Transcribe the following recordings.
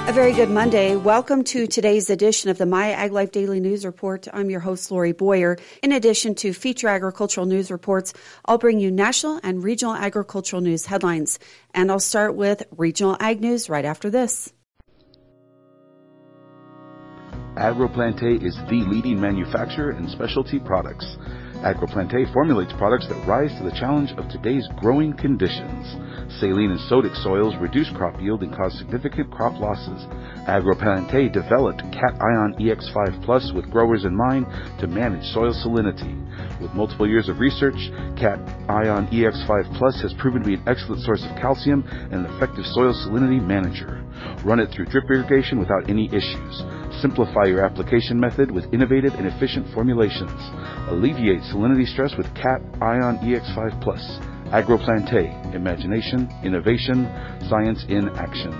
A very good Monday. Welcome to today's edition of the My Ag Life Daily News Report. I'm your host, Lori Boyer. In addition to feature agricultural news reports, I'll bring you national and regional agricultural news headlines. And I'll start with regional ag news right after this. AgroPlante is the leading manufacturer in specialty products. AgroPlante formulates products that rise to the challenge of today's growing conditions. Saline and sodic soils reduce crop yield and cause significant crop losses. AgroPlante developed Cat-Ion EX5 Plus with growers in mind to manage soil salinity. With multiple years of research, Cat-Ion EX5 Plus has proven to be an excellent source of calcium and an effective soil salinity manager. Run it through drip irrigation without any issues. Simplify your application method with innovative and efficient formulations. Alleviate salinity stress with Cat-Ion EX5 Plus. AgroPlante. Imagination, innovation, science in action.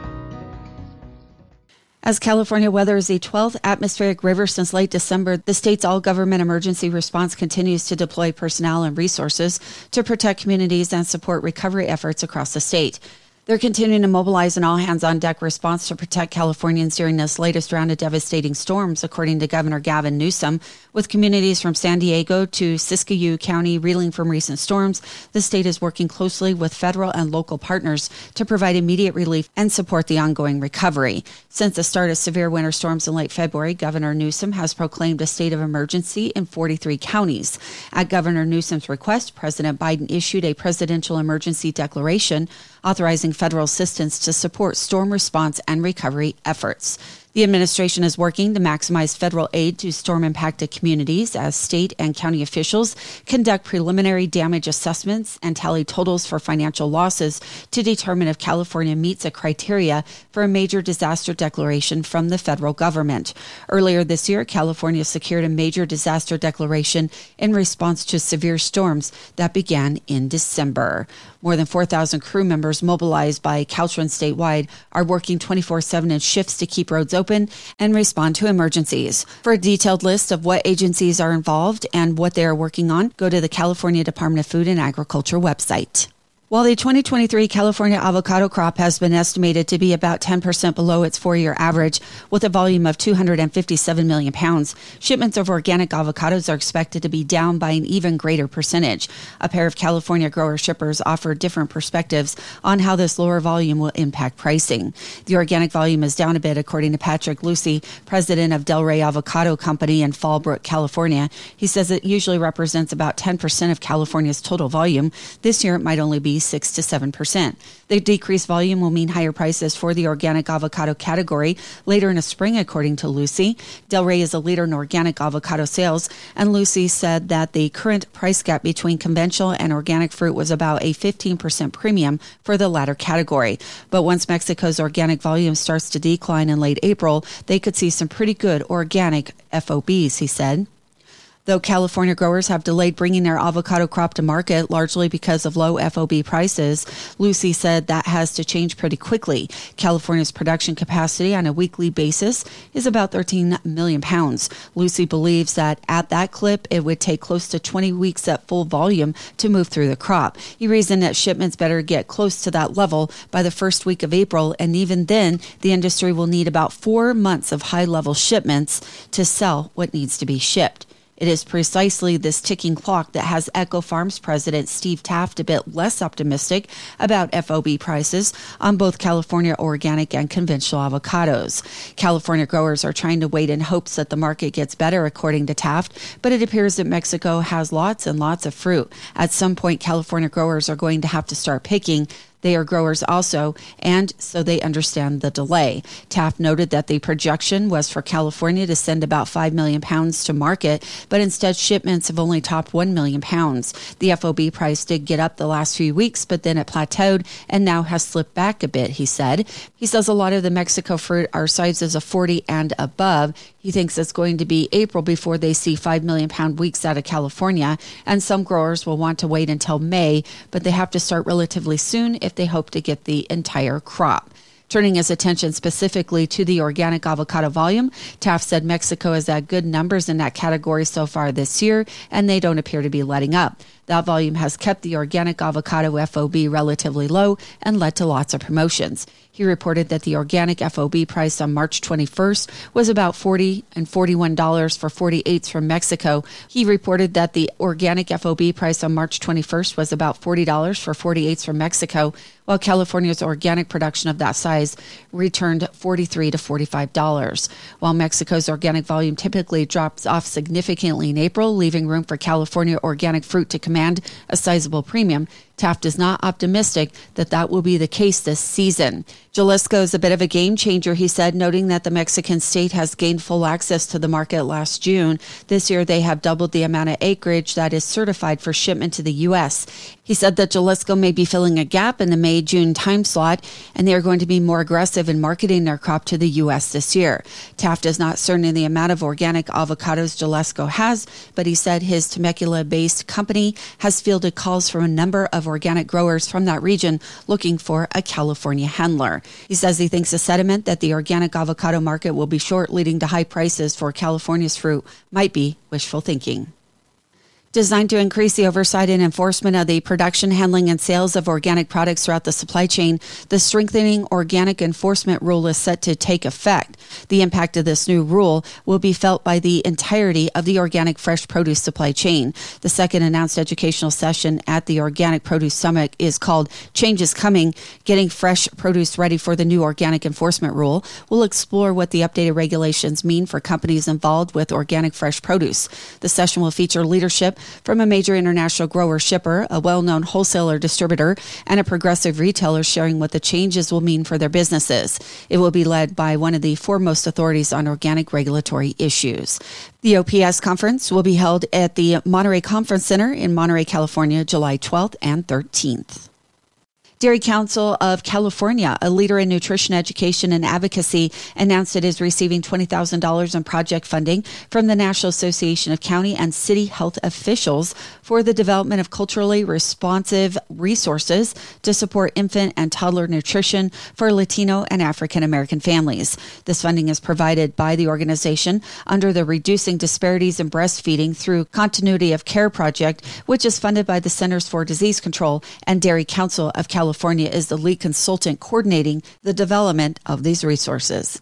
As California weathers the 12th atmospheric river since late December, the state's all-government emergency response continues to deploy personnel and resources to protect communities and support recovery efforts across the state. They're continuing to mobilize an all-hands-on-deck response to protect Californians during this latest round of devastating storms, according to Governor Gavin Newsom. With communities from San Diego to Siskiyou County reeling from recent storms, the state is working closely with federal and local partners to provide immediate relief and support the ongoing recovery. Since the start of severe winter storms in late February, Governor Newsom has proclaimed a state of emergency in 43 counties. At Governor Newsom's request, President Biden issued a presidential emergency declaration authorizing federal assistance to support storm response and recovery efforts. The administration is working to maximize federal aid to storm-impacted communities as state and county officials conduct preliminary damage assessments and tally totals for financial losses to determine if California meets a criteria for a major disaster declaration from the federal government. Earlier this year, California secured a major disaster declaration in response to severe storms that began in December. More than 4,000 crew members mobilized by Caltrans statewide are working 24/7 in shifts to keep roads open and respond to emergencies. For a detailed list of what agencies are involved and what they are working on, go to the California Department of Food and Agriculture website. While the 2023 California avocado crop has been estimated to be about 10% below its four-year average, with a volume of 257 million pounds, shipments of organic avocados are expected to be down by an even greater percentage. A pair of California grower shippers offer different perspectives on how this lower volume will impact pricing. The organic volume is down a bit, according to Patrick Lucy, president of Del Rey Avocado Company in Fallbrook, California. He says it usually represents about 10% of California's total volume. This year, it might only be 6 to 7%. The decreased volume will mean higher prices for the organic avocado category later in the spring, according to Lucy. Del Rey is a leader in organic avocado sales, and Lucy said that the current price gap between conventional and organic fruit was about a 15% premium for the latter category. But once Mexico's organic volume starts to decline in late April, they could see some pretty good organic FOBs, he said. Though California growers have delayed bringing their avocado crop to market, largely because of low FOB prices, Lucy said that has to change pretty quickly. California's production capacity on a weekly basis is about 13 million pounds. Lucy believes that at that clip, it would take close to 20 weeks at full volume to move through the crop. He reasoned that shipments better get close to that level by the first week of April, and even then, the industry will need about 4 months of high-level shipments to sell what needs to be shipped. It is precisely this ticking clock that has Echo Farms president Steve Taft a bit less optimistic about FOB prices on both California organic and conventional avocados. California growers are trying to wait in hopes that the market gets better, according to Taft, but it appears that Mexico has lots and lots of fruit. At some point, California growers are going to have to start picking. They are growers also, and so they understand the delay. Taft noted that the projection was for California to send about 5 million pounds to market, but instead shipments have only topped 1 million pounds. The FOB price did get up the last few weeks, but then it plateaued and now has slipped back a bit, he said. He says a lot of the Mexico fruit are sizes of 40 and above. He thinks it's going to be April before they see 5 million pound weeks out of California, and some growers will want to wait until May, but they have to start relatively soon if they hope to get the entire crop. Turning his attention specifically to the organic avocado volume, Taft said Mexico has had good numbers in that category so far this year, and they don't appear to be letting up. That volume has kept the organic avocado FOB relatively low and led to lots of promotions. He reported that the organic FOB price on March 21st was about $40 and $41 for 48s from Mexico. He reported that the organic FOB price on March 21st was about $40 for 48s from Mexico, while California's organic production of that size returned $43 to $45. While Mexico's organic volume typically drops off significantly in April, leaving room for California organic fruit to command a sizable premium, Taft is not optimistic that that will be the case this season. Jalisco is a bit of a game changer, he said, noting that the Mexican state has gained full access to the market last June. This year, they have doubled the amount of acreage that is certified for shipment to the U.S. He said that Jalisco may be filling a gap in the May-June time slot, and they are going to be more aggressive in marketing their crop to the U.S. this year. Taft is not certain in the amount of organic avocados Jalisco has, but he said his Temecula-based company has fielded calls from a number of organic growers from that region looking for a California handler. He says he thinks the sentiment that the organic avocado market will be short, leading to high prices for California's fruit, might be wishful thinking. Designed to increase the oversight and enforcement of the production, handling, and sales of organic products throughout the supply chain, the Strengthening Organic Enforcement Rule is set to take effect. The impact of this new rule will be felt by the entirety of the organic fresh produce supply chain. The second announced educational session at the Organic Produce Summit is called Change is Coming, Getting Fresh Produce Ready for the New Organic Enforcement Rule. We'll explore what the updated regulations mean for companies involved with organic fresh produce. The session will feature leadership from a major international grower shipper, a well-known wholesaler distributor, and a progressive retailer sharing what the changes will mean for their businesses. It will be led by one of the foremost authorities on organic regulatory issues. The OPS conference will be held at the Monterey Conference Center in Monterey, California, July 12th and 13th. Dairy Council of California, a leader in nutrition education and advocacy, announced it is receiving $20,000 in project funding from the National Association of County and City Health Officials for the development of culturally responsive resources to support infant and toddler nutrition for Latino and African American families. This funding is provided by the organization under the Reducing Disparities in Breastfeeding Through Continuity of Care project, which is funded by the Centers for Disease Control, and Dairy Council of California is the lead consultant coordinating the development of these resources.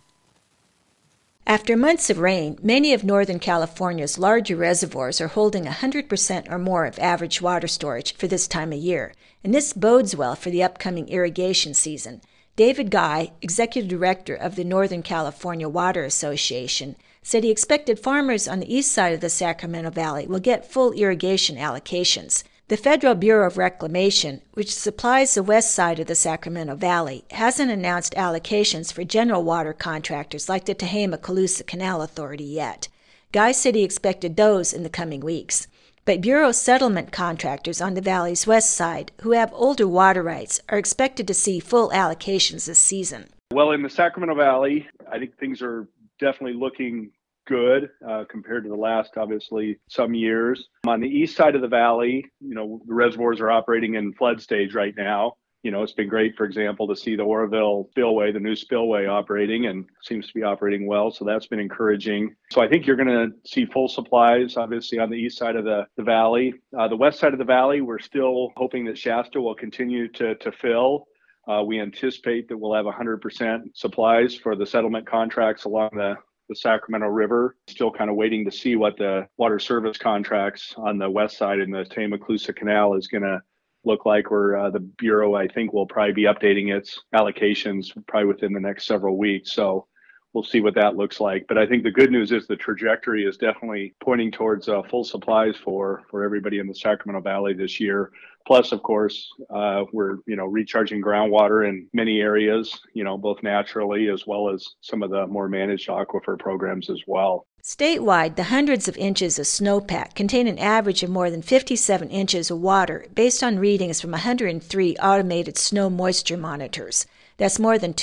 After months of rain, many of Northern California's larger reservoirs are holding 100% or more of average water storage for this time of year, and this bodes well for the upcoming irrigation season. David Guy, Executive Director of the Northern California Water Association, said he expected farmers on the east side of the Sacramento Valley will get full irrigation allocations. The Federal Bureau of Reclamation, which supplies the west side of the Sacramento Valley, hasn't announced allocations for general water contractors like the Tehama-Colusa Canal Authority yet. Guy said he expected those in the coming weeks. But Bureau settlement contractors on the valley's west side, who have older water rights, are expected to see full allocations this season. Well, in the Sacramento Valley, I think things are definitely looking good compared to the last, obviously, some years. On the east side of the valley, the reservoirs are operating in flood stage right now. It's been great, for example, to see the Oroville spillway, the new spillway operating, and seems to be operating well. So that's been encouraging. So I think you're going to see full supplies, obviously, on the east side of the valley. The west side of the valley, we're still hoping that Shasta will continue to fill. We anticipate that we'll have 100% supplies for the settlement contracts along the Sacramento River. Still kind of waiting to see what the water service contracts on the west side in the Tehama-Colusa Canal is going to look like, where the Bureau, I think, will probably be updating its allocations probably within the next several weeks. So we'll see what that looks like. But I think the good news is the trajectory is definitely pointing towards full supplies for everybody in the Sacramento Valley this year. Plus, of course, we're, recharging groundwater in many areas, both naturally as well as some of the more managed aquifer programs as well. Statewide, the hundreds of inches of snowpack contain an average of more than 57 inches of water based on readings from 103 automated snow moisture monitors. That's more than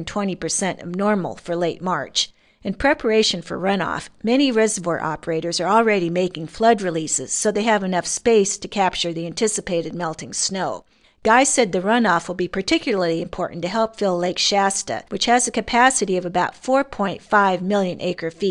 220% of normal for late March. In preparation for runoff, many reservoir operators are already making flood releases so they have enough space to capture the anticipated melting snow. Guy said the runoff will be particularly important to help fill Lake Shasta, which has a capacity of about 4.5 million acre-feet,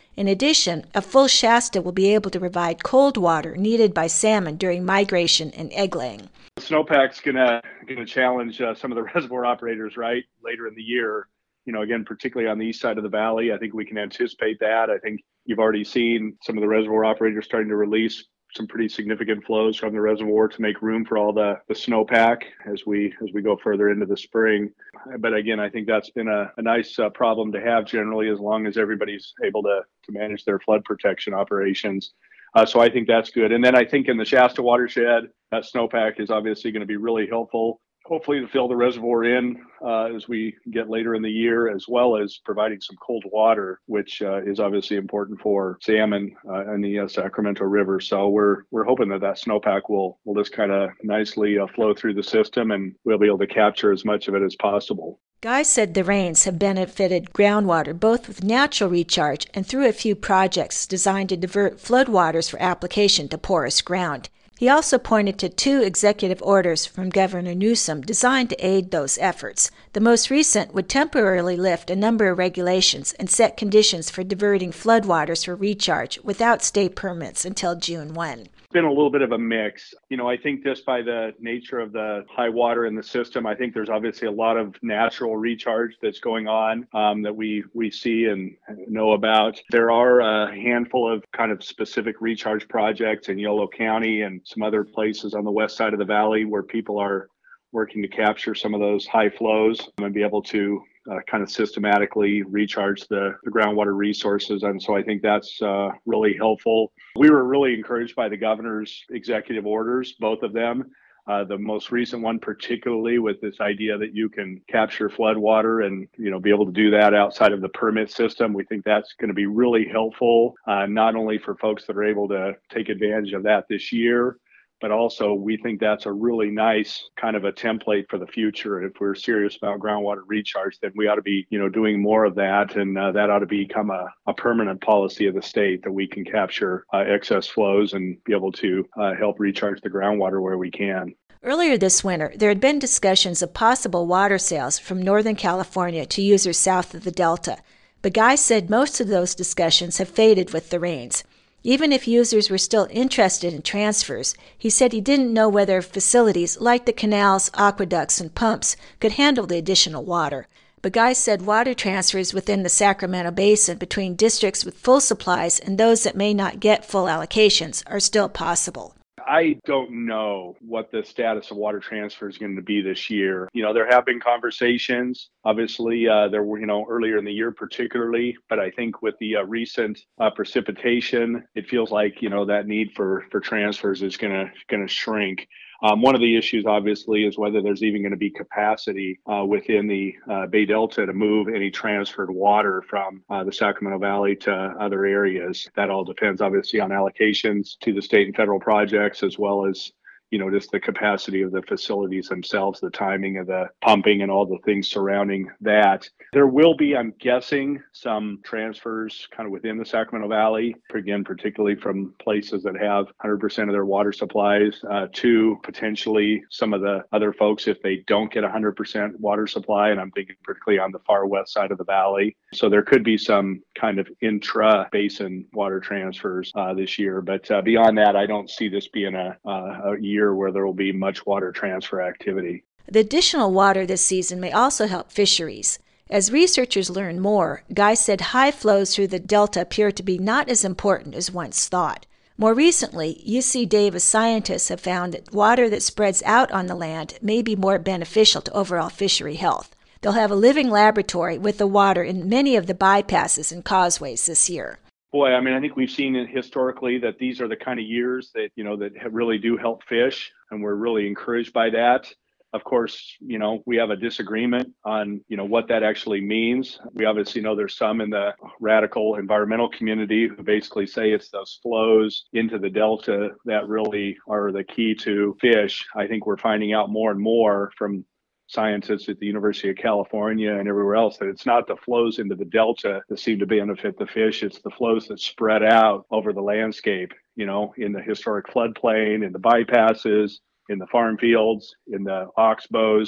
In addition, a full Shasta will be able to provide cold water needed by salmon during migration and egg laying. Snowpack's gonna challenge some of the reservoir operators, right, later in the year. Again, particularly on the east side of the valley, I think we can anticipate that. I think you've already seen some of the reservoir operators starting to release some pretty significant flows from the reservoir to make room for all the snowpack as we go further into the spring. But again, I think that's been a nice problem to have generally, as long as everybody's able to manage their flood protection operations. So I think that's good. And then I think in the Shasta watershed, that snowpack is obviously going to be really helpful, hopefully to fill the reservoir in as we get later in the year, as well as providing some cold water, which is obviously important for salmon in the Sacramento River. So we're hoping that snowpack will just kind of nicely flow through the system, and we'll be able to capture as much of it as possible. Guy said the rains have benefited groundwater both with natural recharge and through a few projects designed to divert floodwaters for application to porous ground. He also pointed to 2 executive orders from Governor Newsom designed to aid those efforts. The most recent would temporarily lift a number of regulations and set conditions for diverting floodwaters for recharge without state permits until June 1. Been a little bit of a mix. I think just by the nature of the high water in the system, I think there's obviously a lot of natural recharge that's going on that we see and know about. There are a handful of kind of specific recharge projects in Yolo County and some other places on the west side of the valley where people are working to capture some of those high flows and be able to kind of systematically recharge the groundwater resources. And so I think that's really helpful. We were really encouraged by the governor's executive orders, both of them. The most recent one, particularly with this idea that you can capture flood water and, be able to do that outside of the permit system. We think that's going to be really helpful, not only for folks that are able to take advantage of that this year, but also we think that's a really nice kind of a template for the future. If we're serious about groundwater recharge, then we ought to be, doing more of that. And that ought to become a permanent policy of the state, that we can capture excess flows and be able to help recharge the groundwater where we can. Earlier this winter, there had been discussions of possible water sales from Northern California to users south of the Delta. But Guy said most of those discussions have faded with the rains. Even if users were still interested in transfers, he said he didn't know whether facilities like the canals, aqueducts, and pumps could handle the additional water. But Guy said water transfers within the Sacramento Basin between districts with full supplies and those that may not get full allocations are still possible. I don't know what the status of water transfer is going to be this year. There have been conversations. Obviously, there were, earlier in the year particularly, but I think with the recent precipitation, it feels like, that need for transfers is going to shrink. One of the issues, obviously, is whether there's even going to be capacity within the Bay Delta to move any transferred water from the Sacramento Valley to other areas. That all depends, obviously, on allocations to the state and federal projects, as well as just the capacity of the facilities themselves, the timing of the pumping and all the things surrounding that. There will be, I'm guessing, some transfers kind of within the Sacramento Valley, again, particularly from places that have 100% of their water supplies to potentially some of the other folks if they don't get 100% water supply. And I'm thinking particularly on the far west side of the valley. So there could be some kind of intra-basin water transfers this year. But beyond that, I don't see this being a year where there will be much water transfer activity. The additional water this season may also help fisheries. As researchers learn more, Guy said high flows through the Delta appear to be not as important as once thought. More recently, UC Davis scientists have found that water that spreads out on the land may be more beneficial to overall fishery health. They'll have a living laboratory with the water in many of the bypasses and causeways this year. Boy, I think we've seen historically that these are the kind of years that, that really do help fish, and we're really encouraged by that. Of course, we have a disagreement on, what that actually means. We obviously know there's some in the radical environmental community who basically say it's those flows into the Delta that really are the key to fish. I think we're finding out more and more from scientists at the University of California and everywhere else that it's not the flows into the Delta that seem to benefit the fish. It's the flows that spread out over the landscape, in the historic floodplain, in the bypasses, in the farm fields, in the oxbows.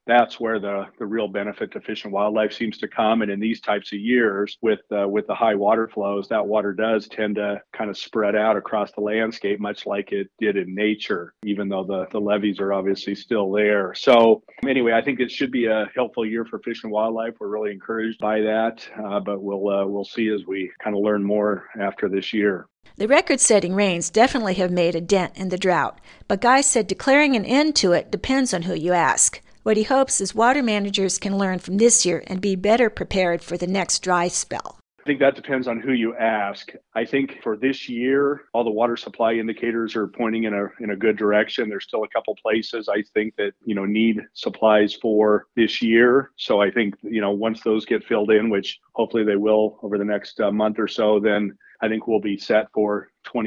that's where the real benefit to Fish and Wildlife seems to come. And in these types of years with the high water flows, that water does tend to kind of spread out across the landscape, much like it did in nature, even though the levees are obviously still there. So anyway, I think it should be a helpful year for Fish and Wildlife. We're really encouraged by that, but we'll see as we kind of learn more after this year. The record-setting rains definitely have made a dent in the drought, but Guy said declaring an end to it depends on who you ask. What he hopes is water managers can learn from this year and be better prepared for the next dry spell. I think that depends on who you ask. I think for this year, all the water supply indicators are pointing in a good direction. There's still a couple places I think that, need supplies for this year. So I think, once those get filled in, which hopefully they will over the next month or so, then I think we'll be set for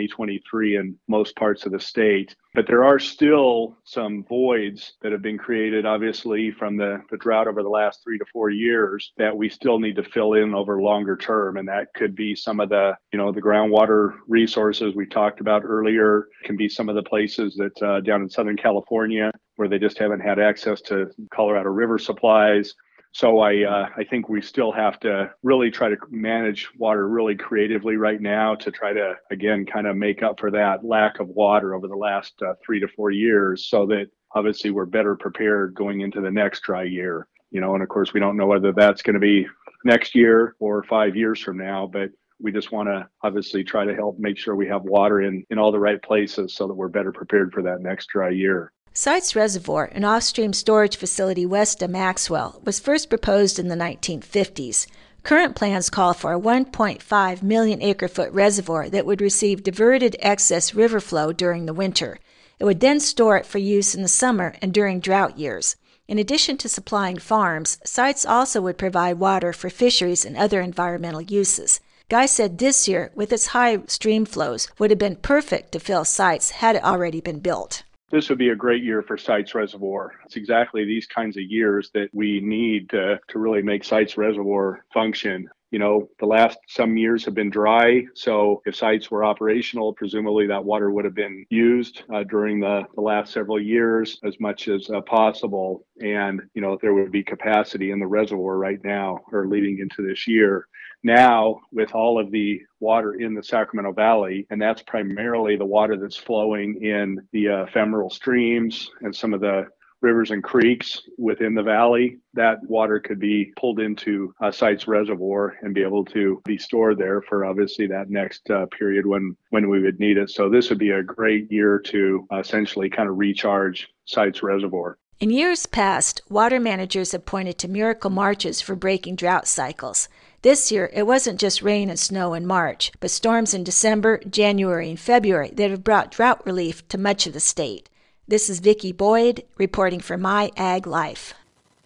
2023 in most parts of the state. But there are still some voids that have been created, obviously, from the drought over the last 3 to 4 years that we still need to fill in over longer term. And that could be some of the groundwater resources we talked about earlier. It can be some of the places that down in Southern California where they just haven't had access to Colorado River supplies. So I think we still have to really try to manage water really creatively right now to try to, again, kind of make up for that lack of water over the last 3 to 4 years so that obviously we're better prepared going into the next dry year. And of course, we don't know whether that's going to be next year or 5 years from now, but we just want to obviously try to help make sure we have water in all the right places so that we're better prepared for that next dry year. Sites Reservoir, an off-stream storage facility west of Maxwell, was first proposed in the 1950s. Current plans call for a 1.5 million acre-foot reservoir that would receive diverted excess river flow during the winter. It would then store it for use in the summer and during drought years. In addition to supplying farms, Sites also would provide water for fisheries and other environmental uses. Guy said this year, with its high stream flows, would have been perfect to fill Sites had it already been built. This would be a great year for Sites Reservoir. It's exactly these kinds of years that we need to really make Sites Reservoir function. The last some years have been dry, so if sites were operational, presumably that water would have been used during the last several years as much as possible. And, there would be capacity in the reservoir right now or leading into this year. Now, with all of the water in the Sacramento Valley, and that's primarily the water that's flowing in the ephemeral streams and some of the rivers and creeks within the valley, that water could be pulled into Sites Reservoir and be able to be stored there for obviously that next period when we would need it. So this would be a great year to essentially kind of recharge Sites Reservoir. In years past, water managers have pointed to miracle marches for breaking drought cycles. This year, it wasn't just rain and snow in March, but storms in December, January, and February that have brought drought relief to much of the state. This is Vicki Boyd reporting for My Ag Life.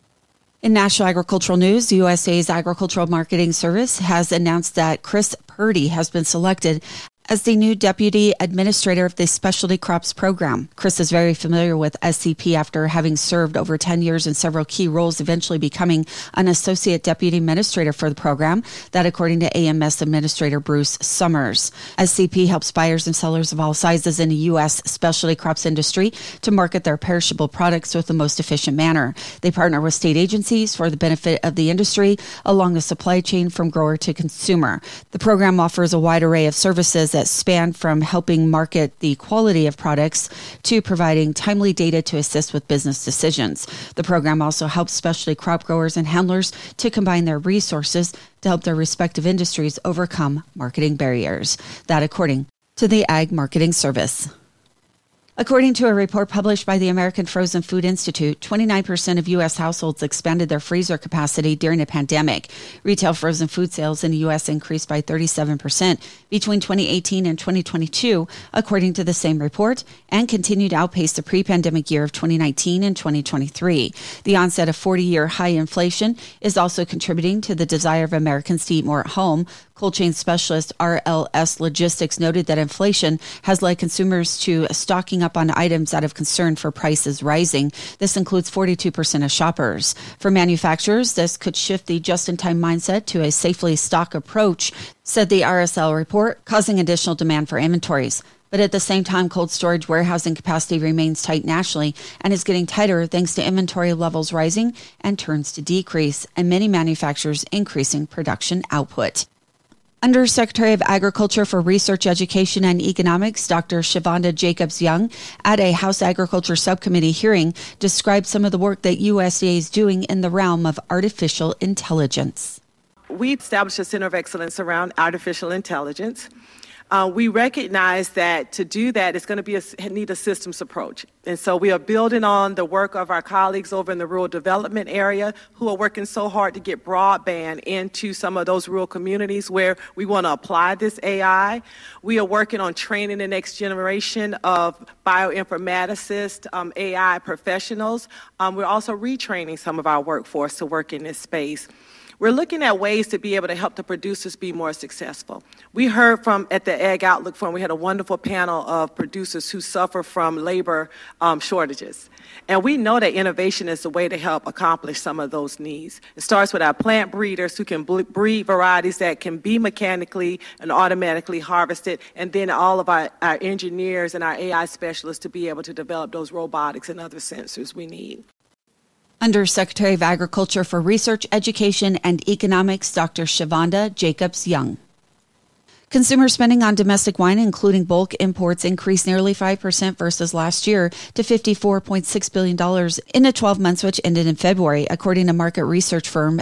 In national agricultural news, USDA's Agricultural Marketing Service has announced that Chris Purdy has been selected as the new Deputy Administrator of the Specialty Crops Program. Chris is very familiar with SCP after having served over 10 years in several key roles, eventually becoming an Associate Deputy Administrator for the program, that according to AMS Administrator Bruce Summers. SCP helps buyers and sellers of all sizes in the U.S. specialty crops industry to market their perishable products with the most efficient manner. They partner with state agencies for the benefit of the industry along the supply chain from grower to consumer. The program offers a wide array of services that span from helping market the quality of products to providing timely data to assist with business decisions. The program also helps specialty crop growers and handlers to combine their resources to help their respective industries overcome marketing barriers. That according to the Ag Marketing Service. According to a report published by the American Frozen Food Institute, 29% of U.S. households expanded their freezer capacity during the pandemic. Retail frozen food sales in the U.S. increased by 37% between 2018 and 2022, according to the same report, and continued to outpace the pre-pandemic year of 2019 and 2023. The onset of 40-year high inflation is also contributing to the desire of Americans to eat more at home. Cold chain specialist RLS Logistics noted that inflation has led consumers to stocking up on items out of concern for prices rising. This includes 42% of shoppers. For manufacturers, this could shift the just-in-time mindset to a safely stock approach, said the RSL report, causing additional demand for inventories. But at the same time, cold storage warehousing capacity remains tight nationally and is getting tighter thanks to inventory levels rising and turns to decrease, and many manufacturers increasing production output. Undersecretary of Agriculture for Research, Education, and Economics, Dr. Shavonda Jacobs-Young, at a House Agriculture Subcommittee hearing, described some of the work that USDA is doing in the realm of artificial intelligence. We established a Center of Excellence around artificial intelligence. We recognize that to do that, it's going to need a systems approach. And so we are building on the work of our colleagues over in the rural development area who are working so hard to get broadband into some of those rural communities where we want to apply this AI. We are working on training the next generation of bioinformaticists, AI professionals. We're also retraining some of our workforce to work in this space. We're looking at ways to be able to help the producers be more successful. We heard at the Ag Outlook Forum, we had a wonderful panel of producers who suffer from labor shortages. And we know that innovation is the way to help accomplish some of those needs. It starts with our plant breeders who can breed varieties that can be mechanically and automatically harvested, and then all of our engineers and our AI specialists to be able to develop those robotics and other sensors we need. Undersecretary of Agriculture for Research, Education, and Economics, Dr. Shavonda Jacobs-Young. Consumer spending on domestic wine, including bulk imports, increased nearly 5% versus last year to $54.6 billion in the 12 months which ended in February, according to market research firm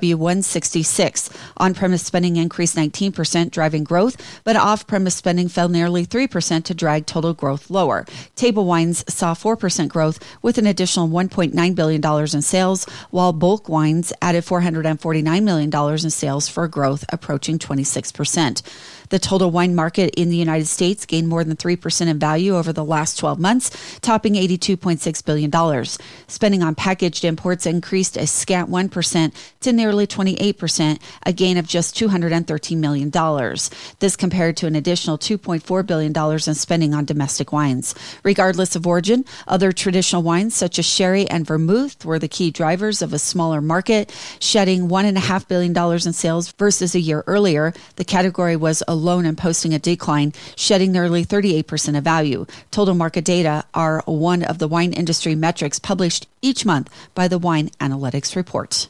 BW166. On-premise spending increased 19%, driving growth, but off-premise spending fell nearly 3% to drag total growth lower. Table wines saw 4% growth with an additional $1.9 billion in sales, while bulk wines added $449 million in sales for a growth approaching 26%. The total wine market in the United States gained more than 3% in value over the last 12 months, topping $82.6 billion. Spending on packaged imports increased a scant 1% to nearly 28%, a gain of just $213 million. This compared to an additional $2.4 billion in spending on domestic wines. Regardless of origin, other traditional wines such as sherry and vermouth were the key drivers of a smaller market, shedding $1.5 billion in sales versus a year earlier. The category was alone in posting a decline, shedding nearly 38% of value. Total market data are one of the wine industry metrics published each month by the Wine Analytics Report.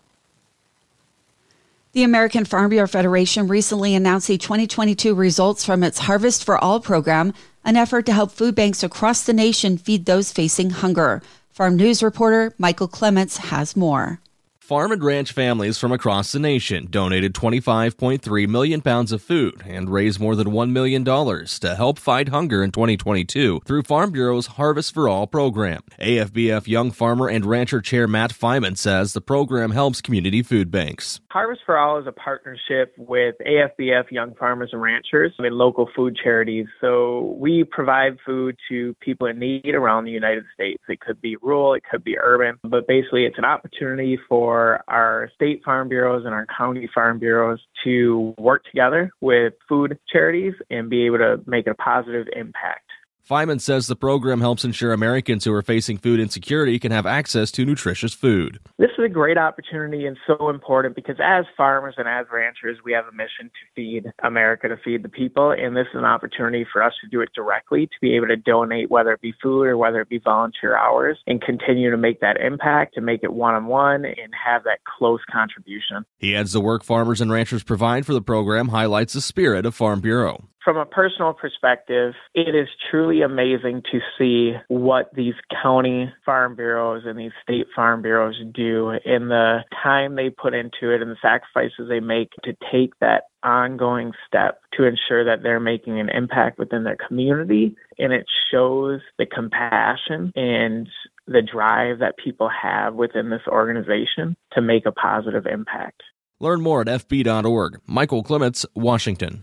The American Farm Bureau Federation recently announced the 2022 results from its Harvest for All program, an effort to help food banks across the nation feed those facing hunger. Farm News reporter Michael Clements has more. Farm and ranch families from across the nation donated 25.3 million pounds of food and raised more than $1 million to help fight hunger in 2022 through Farm Bureau's Harvest for All program. AFBF Young Farmer and Rancher Chair Matt Fiman says the program helps community food banks. Harvest for All is a partnership with AFBF Young Farmers and Ranchers and local food charities. So we provide food to people in need around the United States. It could be rural, it could be urban, but basically it's an opportunity for our state farm bureaus and our county farm bureaus to work together with food charities and be able to make a positive impact. Fiman says the program helps ensure Americans who are facing food insecurity can have access to nutritious food. This is a great opportunity and so important because as farmers and as ranchers, we have a mission to feed America, to feed the people, and this is an opportunity for us to do it directly, to be able to donate, whether it be food or whether it be volunteer hours, and continue to make that impact, to make it one-on-one and have that close contribution. He adds the work farmers and ranchers provide for the program highlights the spirit of Farm Bureau. From a personal perspective, it is truly amazing to see what these county farm bureaus and these state farm bureaus do and the time they put into it and the sacrifices they make to take that ongoing step to ensure that they're making an impact within their community. And it shows the compassion and the drive that people have within this organization to make a positive impact. Learn more at fb.org. Michael Clements, Washington.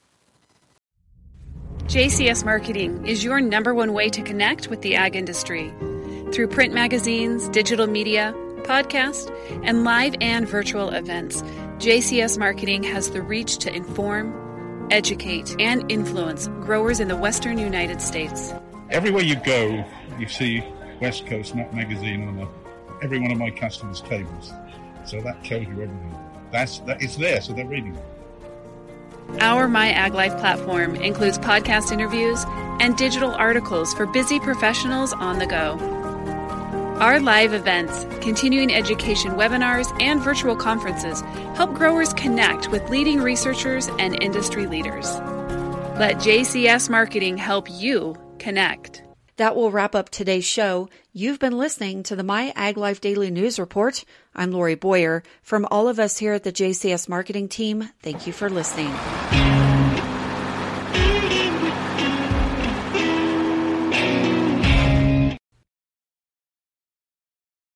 JCS Marketing is your number one way to connect with the ag industry. Through print magazines, digital media, podcast, and live and virtual events, JCS Marketing has the reach to inform, educate, and influence growers in the western United States. Everywhere you go, you see West Coast Nut Magazine on every one of my customers' tables. So that tells you everything. It's there, so they're reading it. Our My Ag Life platform includes podcast interviews and digital articles for busy professionals on the go. Our live events, continuing education webinars, and virtual conferences help growers connect with leading researchers and industry leaders. Let JCS Marketing help you connect. That will wrap up today's show. You've been listening to the My Ag Life Daily News Report. I'm Lori Boyer. From all of us here at the JCS Marketing Team, thank you for listening.